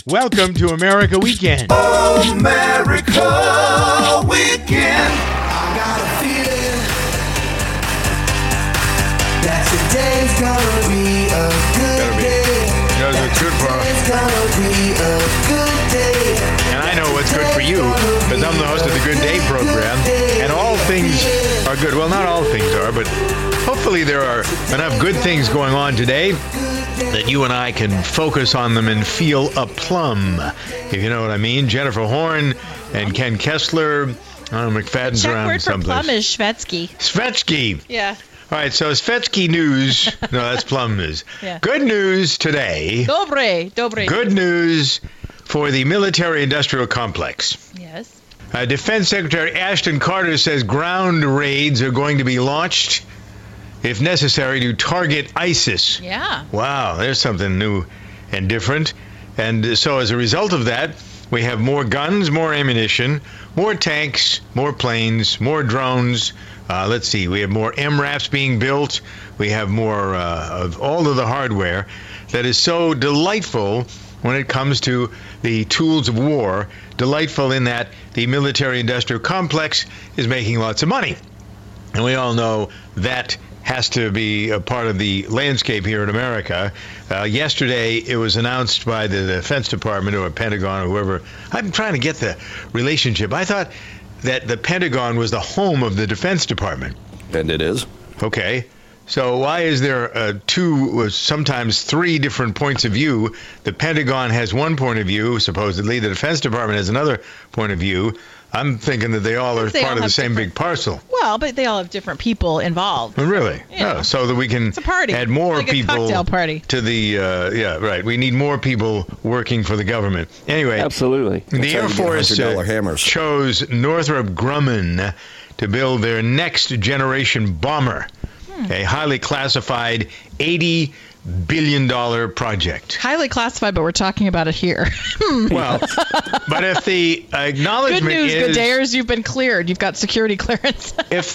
Welcome to America Weekend. America Weekend. I got a feeling that today's gonna be a good day. It's good for It's gonna be a good day. And I know what's good for you, because I'm the host of the Good Day program, and all things are good. Well, not all things are, but hopefully there are enough good things going on today that you and I can focus on them and feel a plum, if you know what I mean. Jennifer Horn and Ken Kessler. McFadden's Check around word for someplace. plum is Shvetsky. Svetsky. Yeah. All right, so Svetsky news. No, that's plum news. Yeah. Good news today. Dobre. Good news for the military-industrial complex. Yes. Defense Secretary Ashton Carter says ground raids are going to be launched, if necessary, to target ISIS. Yeah. Wow, there's something new and different. And so as a result of that, we have more guns, more ammunition, more tanks, more planes, more drones. Let's see, we have more MRAPs being built. We have more of all of the hardware that is so delightful when it comes to the tools of war. Delightful in that the military-industrial complex is making lots of money. And we all know that has to be a part of the landscape here in America. Yesterday, it was announced by the Defense Department or Pentagon or whoever. I'm trying to get the relationship. I thought that the Pentagon was the home of the Defense Department. And it is. Okay. So why is there two, sometimes three different points of view? The Pentagon has one point of view, supposedly. The Defense Department has another point of view. I'm thinking that they all are part of the same big parcel. Well, but they all have different people involved. Oh, really? Yeah. Oh, so that we can It's a party. add more Like a people cocktail party. to the, yeah, right. We need more people working for the government. Anyway. Absolutely. The Air Force $100 hammers. chose Northrop Grumman to build their next generation bomber, a highly classified $80 billion project. Highly classified, but we're talking about it here. Well, but if the acknowledgement Good news, is, good dayers, you've been cleared. You've got security clearance. if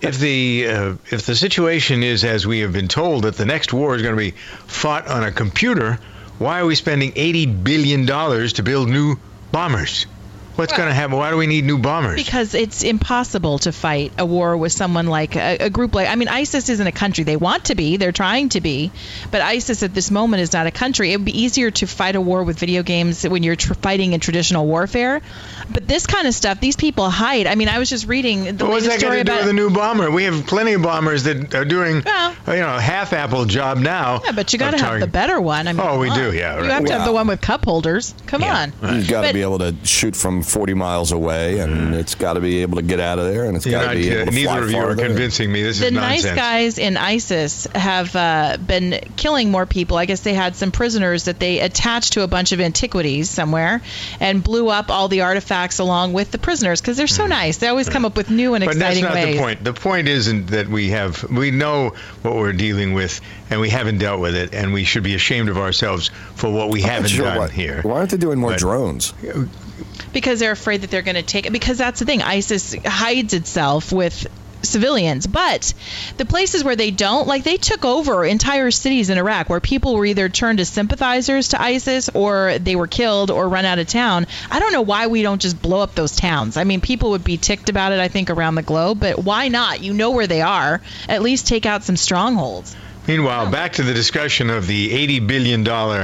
the situation is as we have been told, that the next war is going to be fought on a computer, why are we spending $80 billion to build new bombers? What's going to happen? Why do we need new bombers? Because it's impossible to fight a war with someone like a group like, I mean, ISIS isn't a country. They want to be. They're trying to be. But ISIS at this moment is not a country. It would be easier to fight a war with video games when you're fighting in traditional warfare. But this kind of stuff, these people hide. I mean, I was just reading the What's latest that story got to do about with a new bomber? We have plenty of bombers that are doing, Well, a half-apple job now. Yeah, but you got to have the better one. I mean, Oh, we come do, on. yeah, right. You have to have the one with cup holders. Come on. You've got to But- be able to shoot from 40 miles away, and it's got to be able to get out of there, and it's got to be able to fly neither of you are farther. convincing me. This The is nice nonsense. guys in ISIS have been killing more people. I guess they had some prisoners that they attached to a bunch of antiquities somewhere and blew up all the artifacts along with the prisoners because they're so nice. They always come up with new and But that's exciting not ways. the point. The point isn't that we know what we're dealing with, and we haven't dealt with it, and we should be ashamed of ourselves for what we haven't done here. Why aren't they doing more But- drones? Because they're afraid that they're going to take it. Because that's the thing. ISIS hides itself with civilians. But the places where they don't, like they took over entire cities in Iraq where people were either turned as sympathizers to ISIS or they were killed or run out of town. I don't know why we don't just blow up those towns. I mean, people would be ticked about it, I think, around the globe. But why not? You know where they are. At least take out some strongholds. Meanwhile, back to the discussion of the $80 billion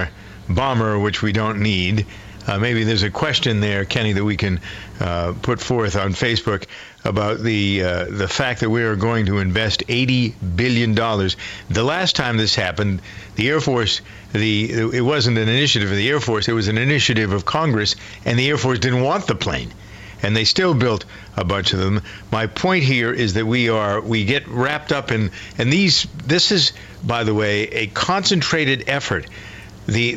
bomber, which we don't need. Maybe there's a question there, Kenny, that we can put forth on Facebook about the fact that we are going to invest $80 billion. The last time this happened, the Air Force, it wasn't an initiative of the Air Force, it was an initiative of Congress, and the Air Force didn't want the plane. And they still built a bunch of them. My point here is that we get wrapped up in, and this is, by the way, a concentrated effort. The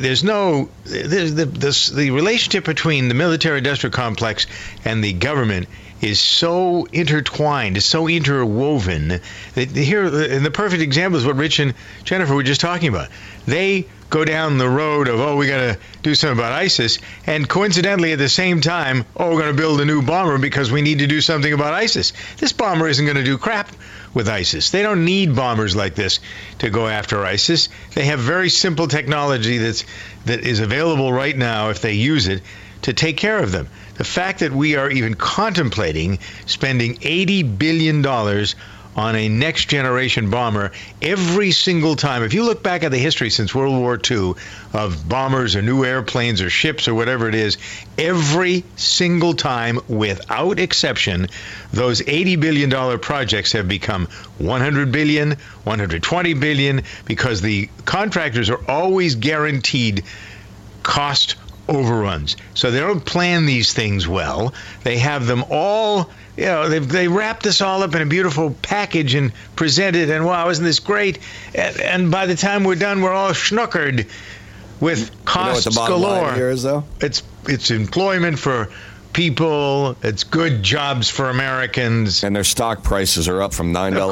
relationship between the military-industrial complex and the government is so intertwined, is so interwoven. Here, and the perfect example is what Rich and Jennifer were just talking about. They go down the road of, we got to do something about ISIS, and coincidentally at the same time, we're going to build a new bomber because we need to do something about ISIS. This bomber isn't going to do crap with ISIS. They don't need bombers like this to go after ISIS. They have very simple technology that is available right now, if they use it, to take care of them. The fact that we are even contemplating spending $80 billion on a next-generation bomber every single time. If you look back at the history since World War II of bombers or new airplanes or ships or whatever it is, every single time, without exception, those $80 billion projects have become $100 billion, $120 billion, because the contractors are always guaranteed cost overruns. So they don't plan these things well. They have them all, they wrap this all up in a beautiful package and present it, and wow, isn't this great? And by the time we're done, we're all schnookered with costs what the bottom galore. line here is, though? It's employment for people. It's good jobs for Americans. And their stock prices are up from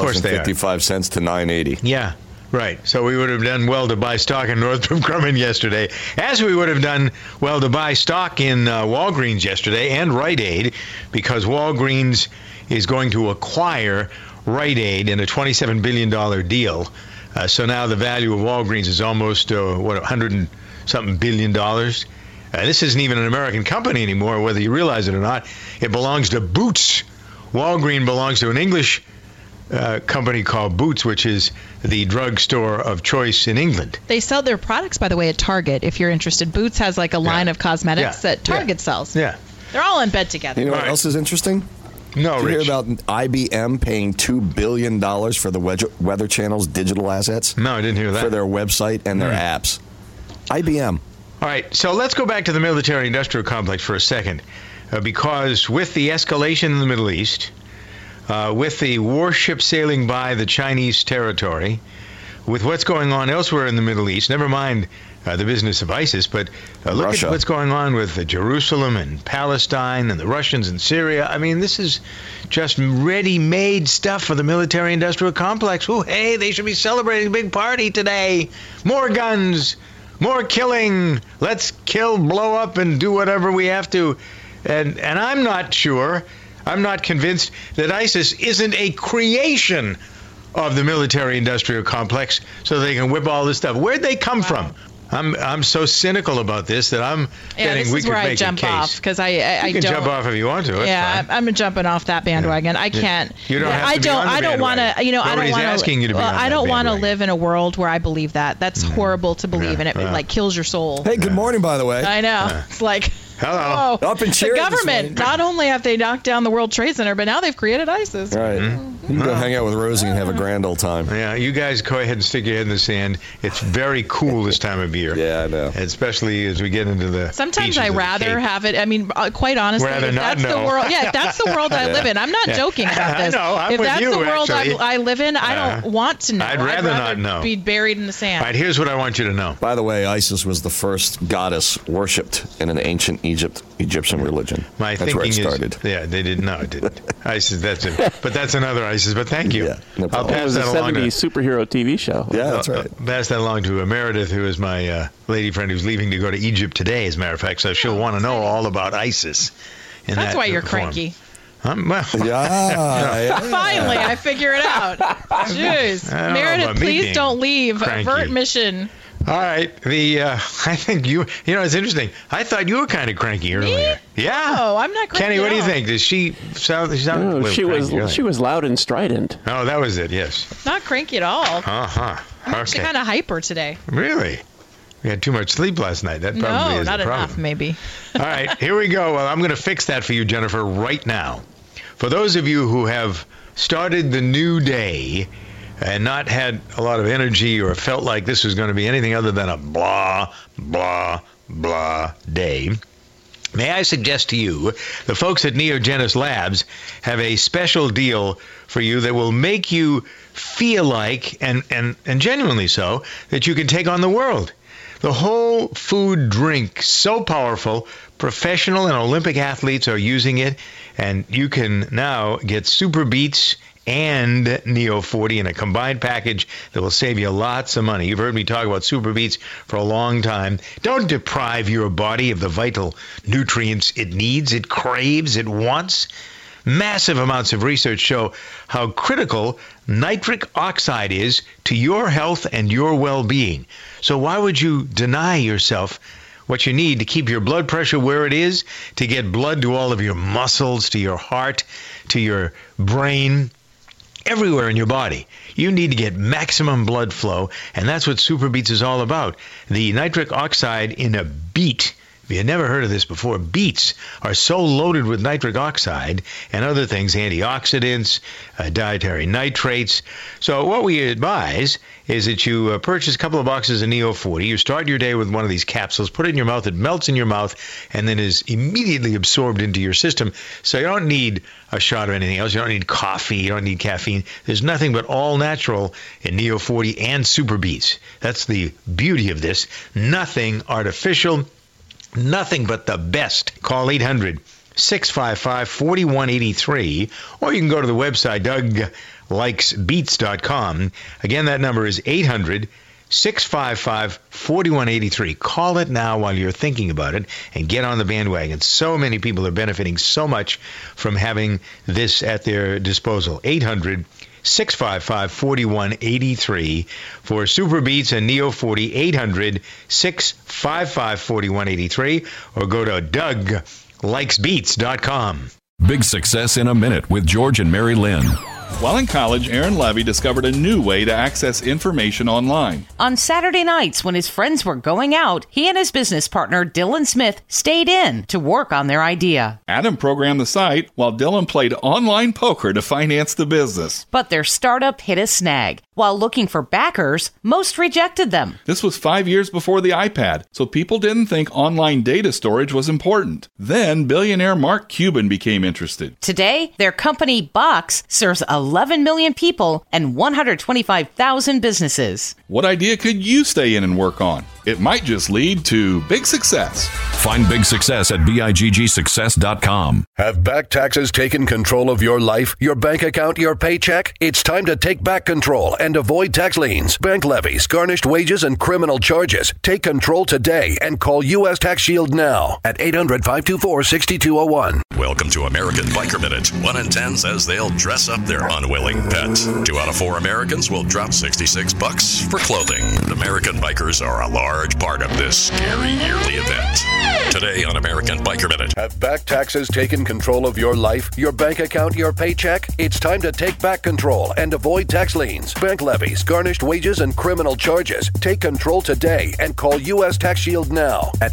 $9.55 to $9.80. Yeah. Right. So we would have done well to buy stock in Northrop Grumman yesterday, as we would have done well to buy stock in Walgreens yesterday and Rite Aid, because Walgreens is going to acquire Rite Aid in a $27 billion deal. So now the value of Walgreens is almost, $100 and something billion. This isn't even an American company anymore, whether you realize it or not. It belongs to Boots. Walgreens belongs to an English company called Boots, which is the drugstore of choice in England. They sell their products, by the way, at Target, if you're interested. Boots has like a line of cosmetics that Target sells. Yeah. They're all in bed together. You know what else is interesting? No, Did you hear Rich. about IBM paying $2 billion for the Weather Channel's digital assets? No, I didn't hear that. For their website and their apps. IBM. All right, so let's go back to the military-industrial complex for a second, because with the escalation in the Middle East, with the warship sailing by the Chinese territory, with what's going on elsewhere in the Middle East, never mind the business of ISIS, but look Russia. at what's going on with Jerusalem and Palestine and the Russians in Syria. I mean, this is just ready-made stuff for the military-industrial complex. Oh, hey, they should be celebrating a big party today. More guns, more killing. Let's kill, blow up, and do whatever we have to. And I'm not sure, I'm not convinced that ISIS isn't a creation of the military-industrial complex so they can whip all this stuff. Where'd they come from? I'm so cynical about this that I'm betting this we is could where make I jump a case. off, because I You can don't jump off if you want to. It's fine. I'm jumping off that bandwagon. I can't. You don't have to be on the I don't want to. bandwagon. I don't Nobody's want to. asking you to be on I that don't want to bandwagon. live in a world where I believe that. That's horrible to believe, and it like kills your soul. Hey, good morning, by the way. I know. It's like. Hello. Whoa. Up and The cheering this government, morning. not only have they knocked down the World Trade Center, but now they've created ISIS. Right. You can go hang out with Rosie and have a grand old time. Yeah, you guys go ahead and stick your head in the sand. It's very cool this time of year. Yeah, I know. Especially as we get into the Sometimes beaches I of the rather Cape. have it. I mean, quite honestly, Rather if not that's know. the world. Yeah, if that's the world I live in. I'm not joking about I this. know, I'm if with that's you, the world actually. I live in, I don't want to know. I'd rather not know. Be buried in the sand. All right, here's what I want you to know. By the way, Isis was the first goddess worshipped in an ancient Egyptian religion. My That's where it thinking started. is, yeah, they didn't. No, it didn't. ISIS, that's it. But that's another ISIS. But thank you. Yeah, no I'll problem. It pass was a that along to 70s superhero TV show. Yeah, that's right. pass that along to Meredith, who is my lady friend who's leaving to go to Egypt today, as a matter of fact. So she'll want to know all about ISIS. in That's that why you're form. cranky. Well, Yeah. Finally, I figure it out. Jeez. I don't know Meredith, about me please being don't leave. cranky. Avert mission. all right. I think it's interesting. I thought you were kind of cranky earlier. Yeah. Oh, I'm not cranky. Kenny, what at do you all. think? Does she sound a No, little she was cranky earlier? loud and strident. Oh, that was it. Yes. Not cranky at all. Uh-huh. She's Okay. kind of hyper today. Really? We had too much sleep last night. That probably No, is not the problem. enough, maybe. All right, here we go. Well, I'm going to fix that for you, Jennifer, right now. For those of you who have started the new day and not had a lot of energy or felt like this was going to be anything other than a blah, blah, blah day, may I suggest to you, the folks at Neogenis Labs have a special deal for you that will make you feel like, and genuinely so, that you can take on the world. The whole food drink, so powerful, professional and Olympic athletes are using it, and you can now get Super Beets and Neo 40 in a combined package that will save you lots of money. You've heard me talk about Super Beets for a long time. Don't deprive your body of the vital nutrients it needs, it craves, it wants. Massive amounts of research show how critical nitric oxide is to your health and your well-being. So why would you deny yourself what you need to keep your blood pressure where it is, to get blood to all of your muscles, to your heart, to your brain, everywhere in your body? You need to get maximum blood flow, and that's what Super Beets is all about. The nitric oxide in a beet. If you've never heard of this before, beets are so loaded with nitric oxide and other things, antioxidants, dietary nitrates. So what we advise is that you purchase a couple of boxes of Neo 40. You start your day with one of these capsules, put it in your mouth, it melts in your mouth, and then is immediately absorbed into your system. So you don't need a shot or anything else. You don't need coffee. You don't need caffeine. There's nothing but all natural in Neo 40 and Super Beets. That's the beauty of this. Nothing artificial. Nothing but the best. Call 800-655-4183, or you can go to the website douglikesbeets.com. Again, that number is 800-655-4183. Call it now while you're thinking about it and get on the bandwagon. So many people are benefiting so much from having this at their disposal. 800-655-4183 for Super Beets and Neo 40. 800-655-4183, or go to douglikesbeets.com. Big Success in a Minute with George and Mary Lynn. While in college, Aaron Levy discovered a new way to access information online. On Saturday nights, when his friends were going out, he and his business partner, Dylan Smith, stayed in to work on their idea. Adam programmed the site while Dylan played online poker to finance the business. But their startup hit a snag. While looking for backers, most rejected them. This was 5 years before the iPad, so people didn't think online data storage was important. Then billionaire Mark Cuban became interested. Today, their company Box serves 11 million people and 125,000 businesses. What idea could you stay in and work on? It might just lead to big success. Find Big Success at BIGGsuccess.com. Have back taxes taken control of your life, your bank account, your paycheck? It's time to take back control and avoid tax liens, bank levies, garnished wages, and criminal charges. Take control today and call U.S. Tax Shield now at 800-524-6201. Welcome to American Biker Minute. 1 in 10 says they'll dress up their unwilling pet. 2 out of 4 Americans will drop $66 for clothing. American bikers are a large part of this scary yearly event. Today on American Biker Minute. Have back taxes taken control of your life, your bank account, your paycheck? It's time to take back control and avoid tax liens, bank levies, garnished wages, and criminal charges. Take control today and call U.S. Tax Shield now at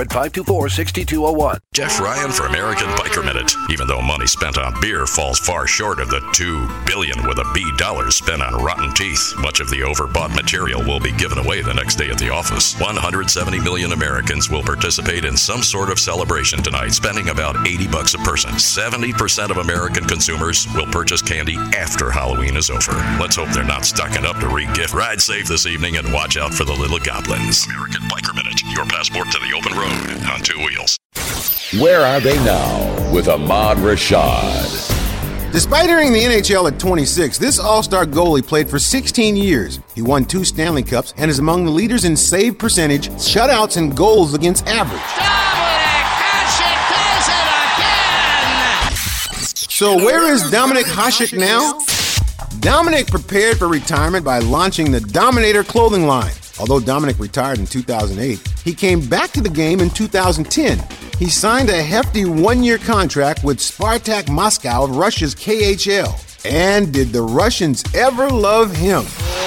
800-524-6201. Jeff Ryan for American Biker Minute. Even though money spent on beer falls far short of the $2 billion with a B dollars spent on rotten teeth, much of the overbought material will be given away the next day at the office. 170 million Americans will participate in some sort of celebration tonight, spending about $80 a person. 70% of American consumers will purchase candy after Halloween is over. Let's hope they're not stocking up to re-gift. Ride safe this evening and watch out for the little goblins. American Biker Minute, your passport to the open road on 2 wheels. Where are they now with Ahmad Rashad? Despite entering the NHL at 26, this all-star goalie played for 16 years. He won 2 Stanley Cups and is among the leaders in save percentage, shutouts, and goals against average. So where is Dominik Hasek now? Dominik prepared for retirement by launching the Dominator clothing line. Although Dominik retired in 2008, he came back to the game in 2010. He signed a hefty 1-year contract with Spartak Moscow of Russia's KHL. And did the Russians ever love him?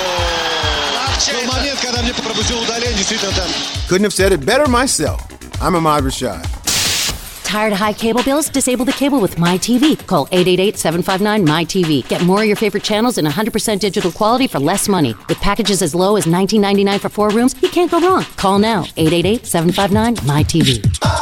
Couldn't have said it better myself. I'm Ahmad Rashad. Tired of high cable bills? Disable the cable with MyTV. Call 888-759-MyTV. Get more of your favorite channels in 100% digital quality for less money. With packages as low as $19.99 for 4 rooms, you can't go wrong. Call now. 888-759-MyTV.